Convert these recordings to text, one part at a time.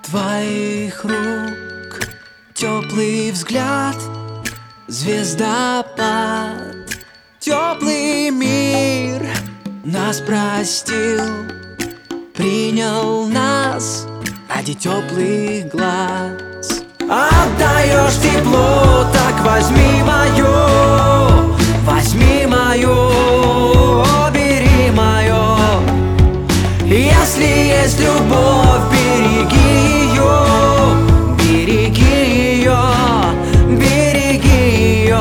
твоих рук теплый взгляд, звездопад. Теплый мир нас простил, принял нас ради теплых глаз. Отдаешь тепло, так возьми мое, возьми мое, бери мое. Если есть любовь, береги ее, береги ее, береги ее.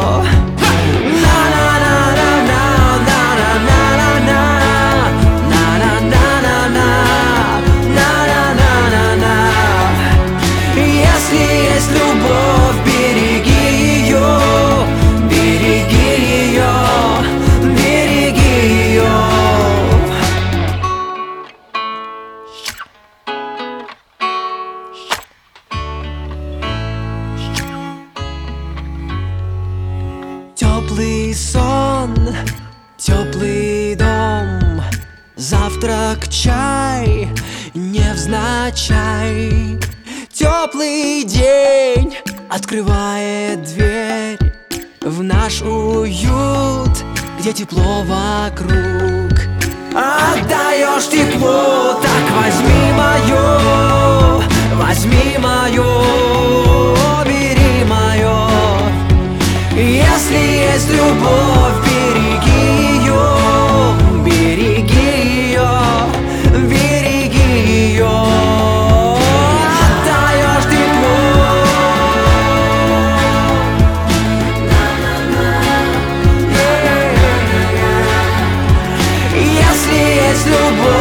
Если есть любовь, береги ее, береги ее, береги ее. Теплый сон, теплый дом, завтрак, чай, невзначай. Теплый день открывает дверь в наш уют, где тепло вокруг. Отдаешь тепло, так возьми мое, возьми мое, бери мое. Если есть любовь, береги ее, береги ее, береги ее. Отдаешь тепло. Если есть любовь,